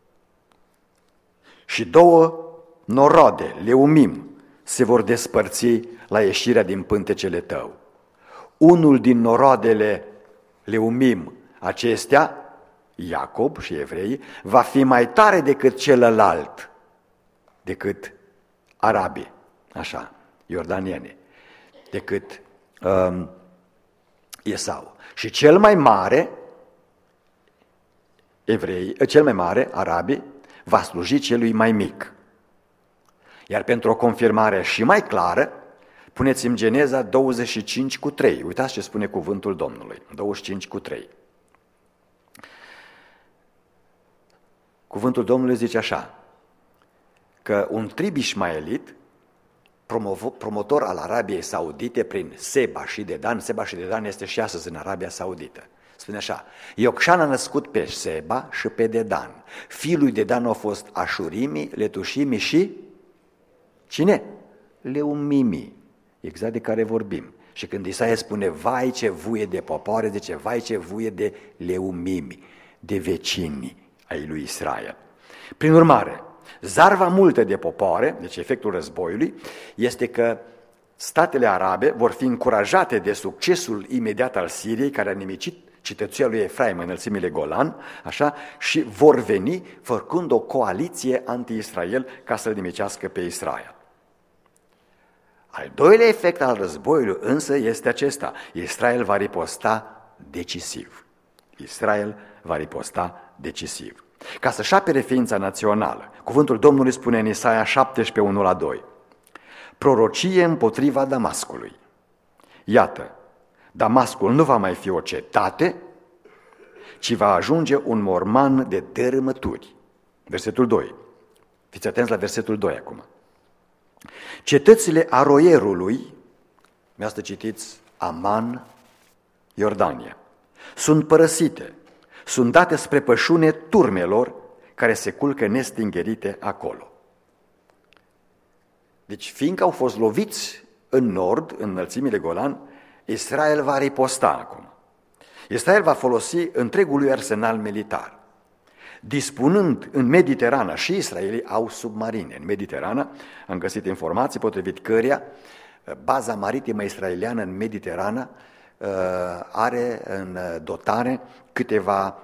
S1: și două norode, leumim, se vor despărți la ieșirea din pântecele tău. Unul din noroadele leumim acestea, Iacob și evrei, va fi mai tare decât celălalt, decât arabii, așa, iordaniene, decât um, Esau. Și cel mai mare, evrei, cel mai mare, arabii, va sluji celui mai mic. Iar pentru o confirmare și mai clară, puneți-mi Geneza douăzeci și cinci cu trei. Uitați ce spune cuvântul Domnului, douăzeci și cinci cu trei. Cuvântul Domnului zice așa, că un trib ismaelit, promotor al Arabiei Saudite prin Seba și Dedan, Seba și Dedan este și astăzi în Arabia Saudită. Spune așa, Iocșan a născut pe Seba și pe Dedan. Fiul lui Dedan au fost Așurimi, Letușimi și cine? Leumimi, exact de care vorbim. Și când Isaia spune, vai ce vuie de popoare, zice, vai ce vuie de Leumimi, de vecini ai lui Israel. Prin urmare, zarva multă de popoare, deci efectul războiului, este că statele arabe vor fi încurajate de succesul imediat al Siriei, care a nimicit cetățuia lui Efraim în înălțimile Golan, așa, și vor veni făcând o coaliție anti-Israel ca să-l nimicească pe Israel. Al doilea efect al războiului însă este acesta, Israel va riposta decisiv. Israel va riposta decisiv. Ca să-și apere ființa națională, cuvântul Domnului spune în Isaia șaptesprezece, unu la doi, prorocie împotriva Damascului. Iată, Damascul nu va mai fi o cetate, ci va ajunge un morman de dărâmături. Versetul doi. Fiți atenți la versetul doi acum. Cetățile Aroierului, mi-a să citiți Aman, Iordania, sunt părăsite, sunt date spre pășune turmelor care se culcă nestingherite acolo. Deci, fiindcă au fost loviți în nord, în înălțimile Golan, Israel va riposta acum. Israel va folosi întregul lui arsenal militar. Dispunând în Mediterana, și israelii au submarine. În Mediterana am găsit informații potrivit căreia baza maritimă israeliană în Mediterana are în dotare câteva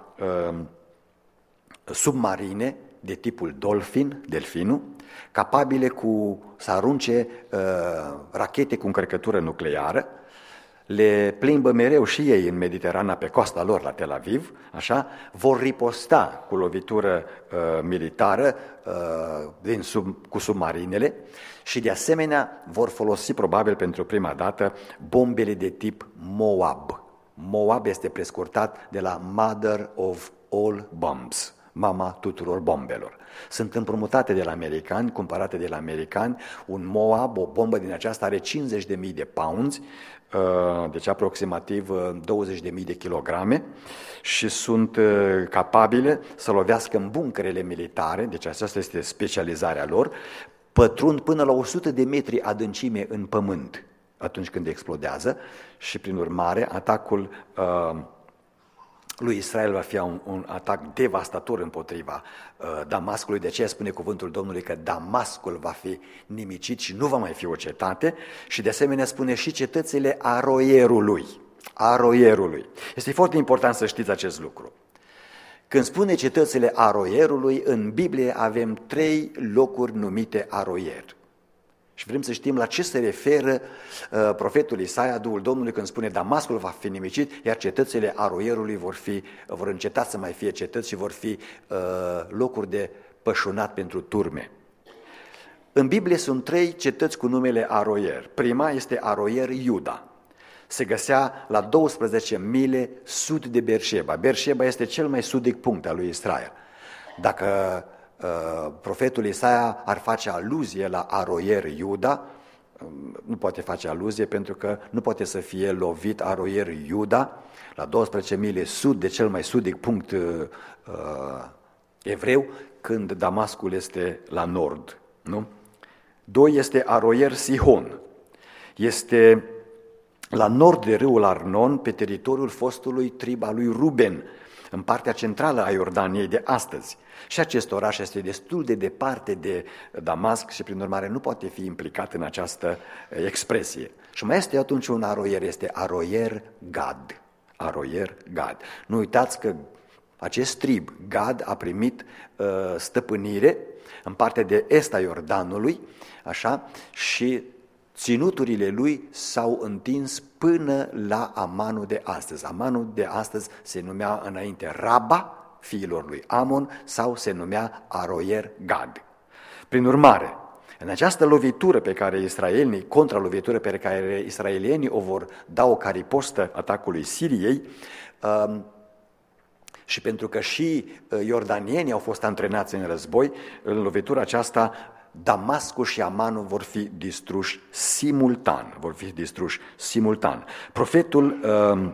S1: submarine de tipul Dolphin, delfinul, capabile cu, să arunce rachete cu încărcătură nucleară, le plimbă mereu și ei în Mediterana pe coasta lor la Tel Aviv, așa, vor riposta cu lovitură uh, militară uh, din sub, cu submarinele și de asemenea vor folosi probabil pentru prima dată bombele de tip Moab. Moab este prescurtat de la Mother of All Bombs, mama tuturor bombelor. Sunt împrumutate de la americani, cumpărate de la americani. Un Moab, o bombă din aceasta, are cincizeci de mii de pounds, deci aproximativ douăzeci de mii de kilograme, și sunt capabile să lovească în buncărele militare, deci aceasta este specializarea lor, pătrund până la o sută de metri adâncime în pământ atunci când explodează și prin urmare atacul uh, lui Israel va fi un, un atac devastator împotriva uh, Damascului. De aceea spune cuvântul Domnului că Damascul va fi nimicit și nu va mai fi o cetate, și de asemenea spune și cetățile Aroierului. Aroierului. Este foarte important să știți acest lucru. Când spune cetățile Aroierului, în Biblie avem trei locuri numite Aroier. Și vrem să știm la ce se referă uh, profetul Isaia, Duhul Domnului, când spune Damascul va fi nimicit, iar cetățile Aroierului vor, fi, vor înceta să mai fie cetăți și vor fi uh, locuri de pășunat pentru turme. În Biblie sunt trei cetăți cu numele Aroier. Prima este Aroier Iuda. Se găsea la douăsprezece mile sud de Beersheba. Beersheba este cel mai sudic punct al lui Israel. Dacă Uh, profetul Isaia ar face aluzie la Aroier Iuda, um, nu poate face aluzie pentru că nu poate să fie lovit Aroier Iuda la douăsprezece mile sud de cel mai sudic punct uh, uh, evreu, când Damascul este la nord. Nu? Doi este Aroier Sihon. Este la nord de râul Arnon, pe teritoriul fostului trib al lui Ruben, în partea centrală a Iordaniei de astăzi. Și acest oraș este destul de departe de Damasc și prin urmare nu poate fi implicat în această expresie. Și mai este atunci un Aroier, este Aroier Gad. Aroier Gad. Nu uitați că acest trib, Gad, a primit uh, stăpânire în partea de est a Iordanului, așa, și ținuturile lui s-au întins până la Amanul de astăzi. Amanul de astăzi se numea înainte Raba, fiilor lui Amon sau se numea Aroier Gad. Prin urmare, în această lovitură pe care israelienii, contralovitură pe care israelienii o vor da-o ca ripostă atacului Siriei, um, și pentru că și iordanienii au fost antrenați în război, în lovitura aceasta Damascul și Amanul vor fi distruși simultan, vor fi distruși simultan. Profetul uh,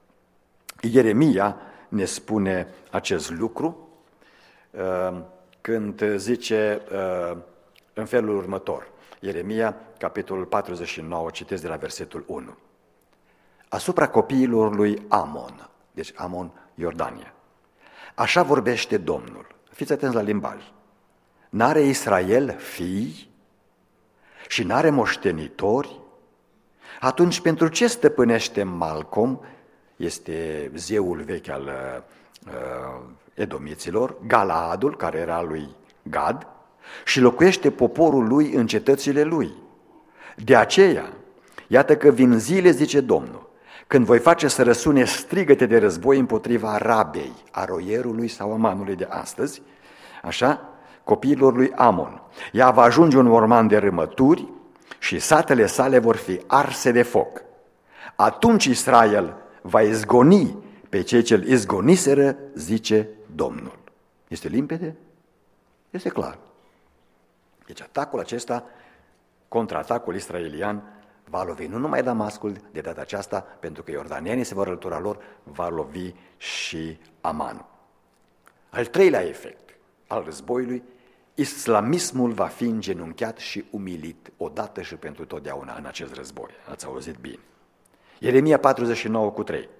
S1: Ieremia ne spune acest lucru uh, când zice uh, în felul următor. Ieremia, capitolul patruzeci și nouă, citesc de la versetul unu. Asupra copiilor lui Amon, deci Amon, Iordania. Așa vorbește Domnul. Fiți atenți la limbaj. N-are Israel fii și n-are moștenitori? Atunci pentru ce stăpânește Malcom, este zeul vechi al uh, edomiților, Galaadul, care era lui Gad, și locuiește poporul lui în cetățile lui? De aceea, iată că vin zile, zice Domnul, când voi face să răsune strigăte de război împotriva Rabei, Aroierului sau Amanului de astăzi, așa, copiilor lui Amon. Ea va ajunge un morman de râmături și satele sale vor fi arse de foc. Atunci Israel va izgoni pe cei ce îl izgoniseră, zice Domnul. Este limpede? Este clar. Deci atacul acesta, contraatacul israelian, va lovi nu numai Damascul de data aceasta, pentru că iordanienii se vor alătura lor, va lovi și Amanul. Al treilea efect al războiului, islamismul va fi îngenunchiat și umilit odată și pentru totdeauna în acest război. Ați auzit bine. Ieremia patruzeci și nouă cu trei.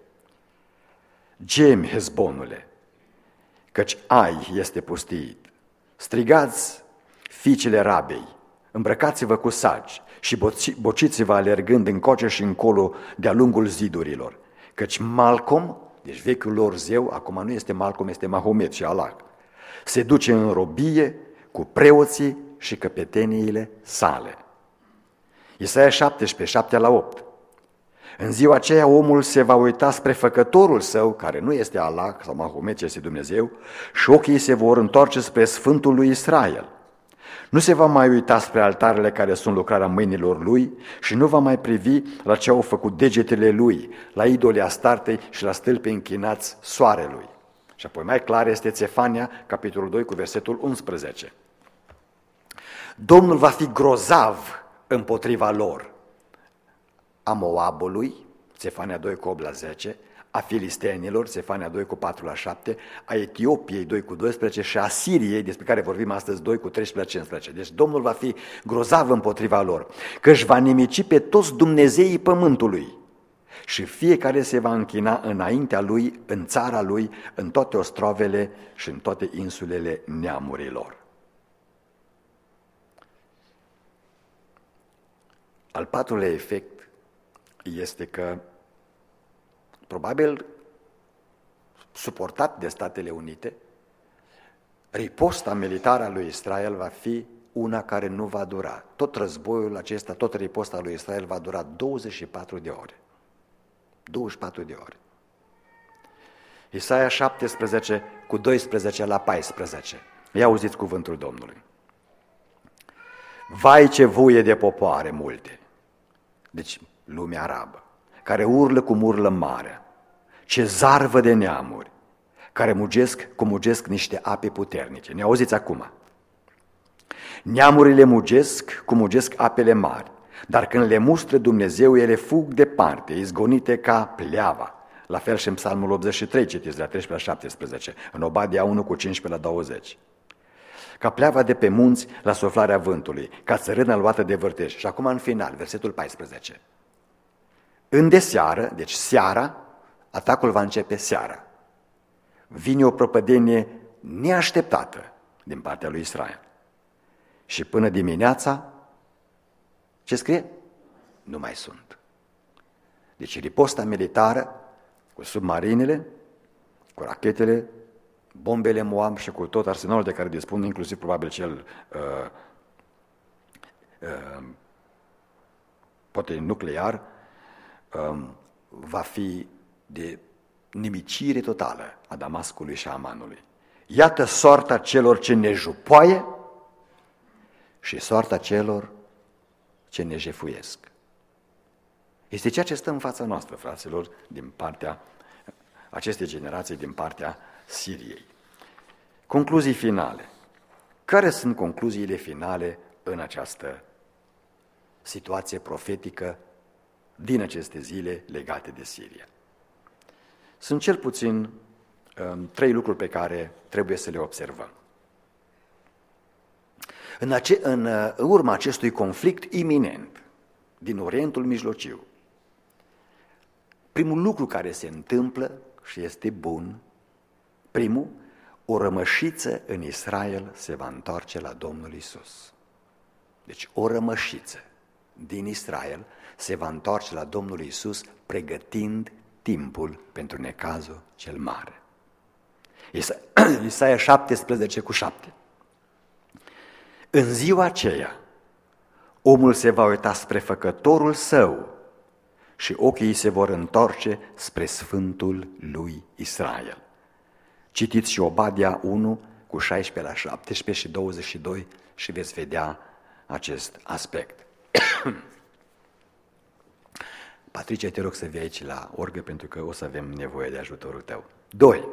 S1: Gemi, Hezbonule, căci Ai este pustiit. Strigați, fiicele Rabei, îmbrăcați-vă cu sagi și bociți-vă alergând încoace și încolo de-a lungul zidurilor. Căci Malcom, deci vechiul lor zeu, acum nu este Malcom, este Mahomet și Allah, se duce în robie cu preoții și căpeteniile sale. Isaia șaptesprezece, șapte la opt. În ziua aceea omul se va uita spre făcătorul său, care nu este Allah sau Mahomet, ci este Dumnezeu, și ochii se vor întoarce spre Sfântul lui Israel. Nu se va mai uita spre altarele care sunt lucrarea mâinilor lui și nu va mai privi la ce au făcut degetele lui, la idolii Astartei și la stâlpii închinați soarelui. Și apoi mai clar este Țefania, capitolul doi, cu versetul unsprezece. Domnul va fi grozav împotriva lor, a Moabului, Țefania doi cu opt la zece, a filistenilor, Țefania doi cu patru la șapte, a Etiopiei doi cu doisprezece și a Siriei, despre care vorbim astăzi, doi cu treisprezece la cincisprezece. Deci Domnul va fi grozav împotriva lor, că își va nimici pe toți dumnezeii pământului și fiecare se va închina înaintea lui, în țara lui, în toate ostrovele și în toate insulele neamurilor. Al patrulea efect este că, probabil suportat de Statele Unite, riposta militară a lui Israel va fi una care nu va dura. Tot războiul acesta, tot riposta lui Israel va dura douăzeci și patru de ore. douăzeci și patru de ore. Isaia șaptesprezece cu doisprezece la paisprezece. Ia auziți cuvântul Domnului. Vai ce vuie de popoare multe, deci lumea arabă, care urlă cum urlă marea, ce zarvă de neamuri, care mugesc cum mugesc niște ape puternice. Ne auziți acum? Neamurile mugesc cum mugesc apele mari, dar când le mustră Dumnezeu, ele fug departe, izgonite ca pleava. La fel și în Psalmul optzeci și trei, citiți de la treisprezece la șaptesprezece, în Obadia unu cu cincisprezece la douăzeci. Ca pleava de pe munți la suflarea vântului, ca țărâna luată de vârtej. Și acum în final, versetul paisprezece. Îndeseară, deci seara, atacul va începe seara. Vine o prăpădenie neașteptată din partea lui Israel. Și până dimineața, ce scrie? Nu mai sunt. Deci riposta militară, cu submarinele, cu rachetele, bombele Moab și cu tot arsenalul de care dispun, inclusiv probabil cel uh, uh, poate nuclear, uh, va fi de nimicire totală a Damascului și a Amanului. Iată soarta celor ce ne jupoaie și soarta celor ce ne jefuiesc. Este ceea ce stă în fața noastră, fraților, din partea acestei generații, din partea Siriei. Concluzii finale. Care sunt concluziile finale în această situație profetică din aceste zile legate de Siria? Sunt cel puțin um, trei lucruri pe care trebuie să le observăm. În, ace- în, în urma acestui conflict iminent din Orientul Mijlociu, primul lucru care se întâmplă și este bun, primul, o rămășiță în Israel se va întoarce la Domnul Iisus. Deci o rămășiță din Israel se va întoarce la Domnul Iisus, pregătind timpul pentru necazul cel mare. Isa- Isaia șaptesprezece cu șapte. În ziua aceea, omul se va uita spre Făcătorul său și ochii îi se vor întoarce spre Sfântul lui Israel. Citiți și Obadia unu cu șaisprezece la șaptesprezece și douăzeci și doi și veți vedea acest aspect. Patricia, te rog să vii aici la orgă pentru că o să avem nevoie de ajutorul tău. doi.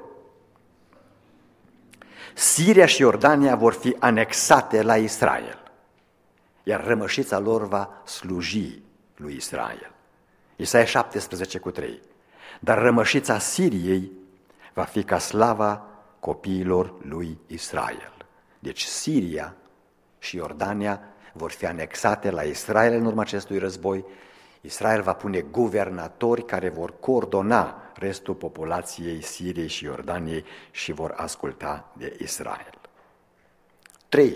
S1: Siria și Iordania vor fi anexate la Israel, iar rămășița lor va sluji lui Israel. Isaia șaptesprezece cu trei. Dar rămășița Siriei va fi ca slava copiilor lui Israel. Deci Siria și Iordania vor fi anexate la Israel în urma acestui război. Israel va pune guvernatori care vor coordona restul populației Siriei și Iordaniei și vor asculta de Israel. trei.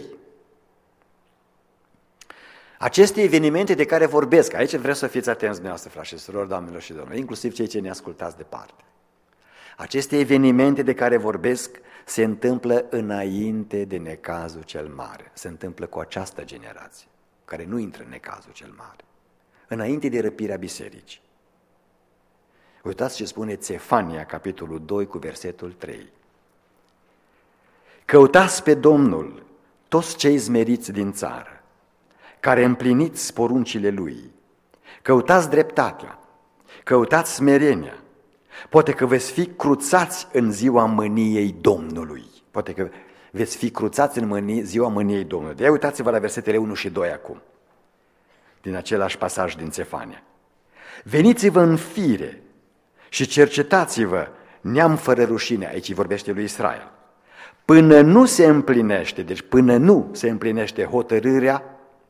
S1: Aceste evenimente de care vorbesc, aici vreau să fiți atenți dumneavoastră, frați și surori, doamnelor și domnilor, inclusiv cei ce ne ascultați departe. Aceste evenimente de care vorbesc se întâmplă înainte de necazul cel mare. Se întâmplă cu această generație, care nu intră în necazul cel mare. Înainte de răpirea bisericii. Uitați ce spune Țefania, capitolul doi, cu versetul trei. Căutați pe Domnul toți cei zmeriți din țară, care împliniți poruncile Lui. Căutați dreptatea, căutați smerenia. Poate că veți fi cruțați în ziua mâniei Domnului. Poate că veți fi cruțați în mânie, ziua mâniei Domnului. De-aia uitați-vă la versetele unu și doi acum, din același pasaj din Țefania. Veniți-vă în fire și cercetați-vă, neam fără rușine, aici vorbește lui Israel, până nu se împlinește, deci până nu se împlinește hotărârea,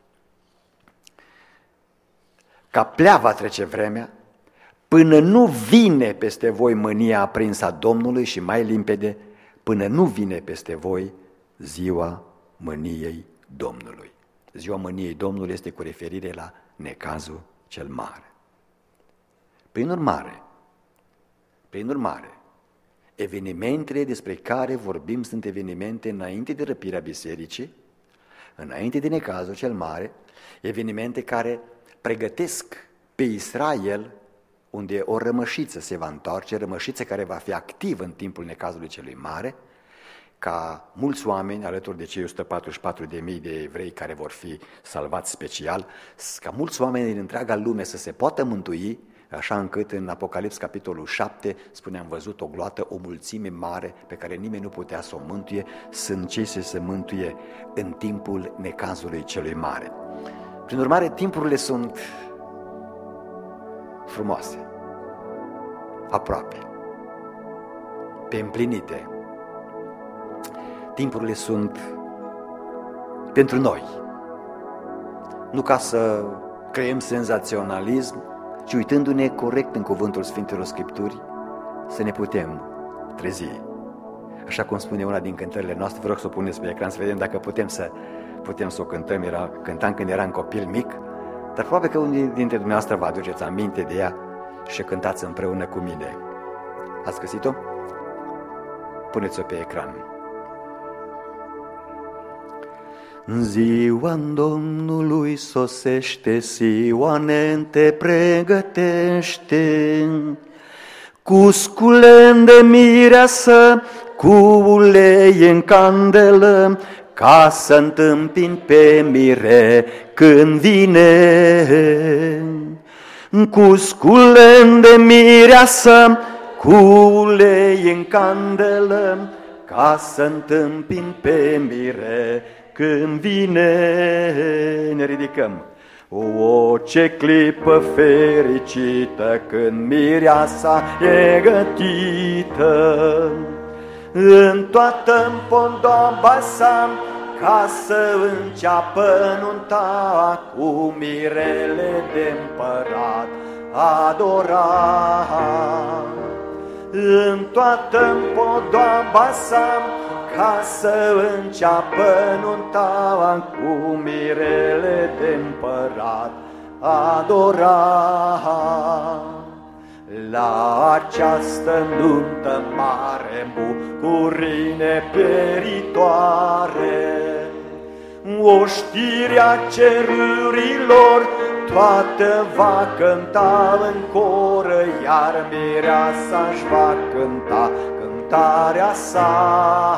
S1: ca plea va trece vremea, până nu vine peste voi mânia aprinsă a Domnului și mai limpede, până nu vine peste voi ziua mâniei Domnului. Ziua mâniei Domnului este cu referire la necazul cel mare. Prin urmare, prin urmare, evenimentele despre care vorbim sunt evenimente înainte de răpirea bisericii, înainte de necazul cel mare, evenimente care pregătesc pe Israel, unde o rămășiță se va întoarce, rămășiță care va fi activă în timpul necazului celui mare, ca mulți oameni, alături de cei o sută patruzeci și patru de mii de evrei care vor fi salvați special, ca mulți oameni din întreaga lume să se poată mântui, așa încât în Apocalips, capitolul șapte, spune, am văzut o gloată, o mulțime mare pe care nimeni nu putea să o mântuie, sunt cei ce se mântuie în timpul necazului celui mare. Prin urmare, timpurile sunt frumoase, aproape, pe împlinite. Timpurile sunt pentru noi, nu ca să creăm senzaționalism, ci uitându-ne corect în cuvântul Sfintelor Scripturi, să ne putem trezi. Așa cum spune una din cântările noastre, vă rog să o puneți pe ecran să vedem dacă putem să, putem să o cântăm. Era, cântam când eram copil mic, dar probabil că unii dintre dumneavoastră vă aduceți aminte de ea și cântați împreună cu mine. Ați găsit-o? Puneți-o pe ecran. Ziua Domnului sosește, Sioane te pregătește, Cu sculeni de mireasă, cu ulei în candelă, ca să întâmpin pe mire când vine. Cu sculeni de mireasă, cu ulei în candelă, ca să întâmpin pe mire când vine. Ne ridicăm. O, ce clipă fericită când mireasa e gătită, în toată pondoaba sa, ca să înceapă nunta cu mirele de împărat adorat. În toată pondoaba sa, ca să înceapă nunta cu mirele de împărat adorat. La această nuntă mare, bucurii neperitoare, oștirea cerurilor toată va cânta în coră, iar mireasa-și va cânta cântarea sa.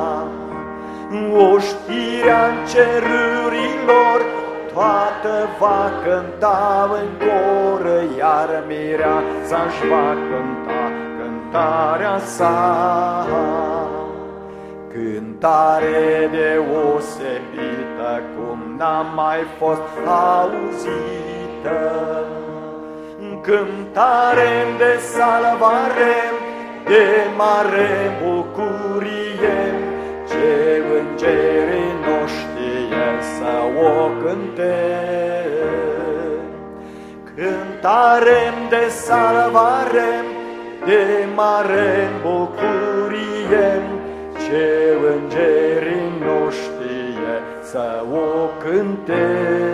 S1: Oștirea cerurilor toată va cânta în coră, iar mireasa-și va cânta cântarea sa. Cântare deosebită, cum n-a mai fost auzită, cântare de salvare, de mare bucurie, ce îngerii noștri să o cânte. Cântare de salvare, de mare bucurie, ce îngerii noștri să o cânte.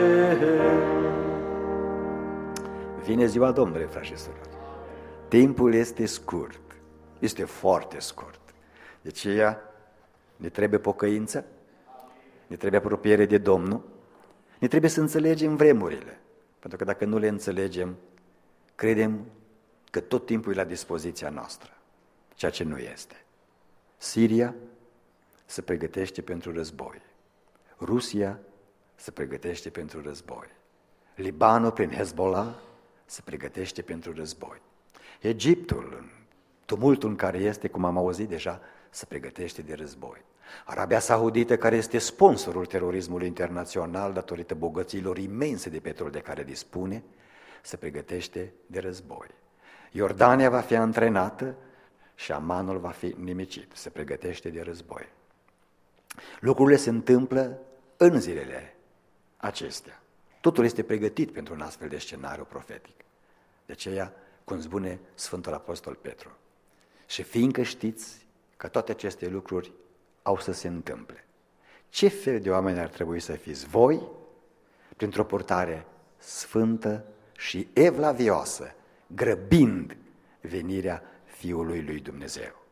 S1: Vine ziua Domnului, frați și surori. Timpul este scurt, este foarte scurt. De aceea ne trebuie pocăință, ne trebuie apropiere de Domnul, ne trebuie să înțelegem vremurile. Pentru că dacă nu le înțelegem, credem că tot timpul e la dispoziția noastră, ceea ce nu este. Siria se pregătește pentru război. Rusia se pregătește pentru război. Libanul, prin Hezbollah, se pregătește pentru război. Egiptul, în tumultul în care este, cum am auzit deja, se pregătește de război. Arabia Saudită, care este sponsorul terorismului internațional datorită bogăților imense de petrol de care dispune, se pregătește de război. Iordania va fi antrenată și Amanul va fi nimicit, se pregătește de război. Lucrurile se întâmplă în zilele acestea. Totul este pregătit pentru un astfel de scenariu profetic. De aceea, cum spune Sfântul Apostol Petru, și fiindcă știți că toate aceste lucruri au să se întâmple, ce fel de oameni ar trebui să fiți voi printr-o purtare sfântă și evlavioasă, grăbind venirea Fiului lui Dumnezeu?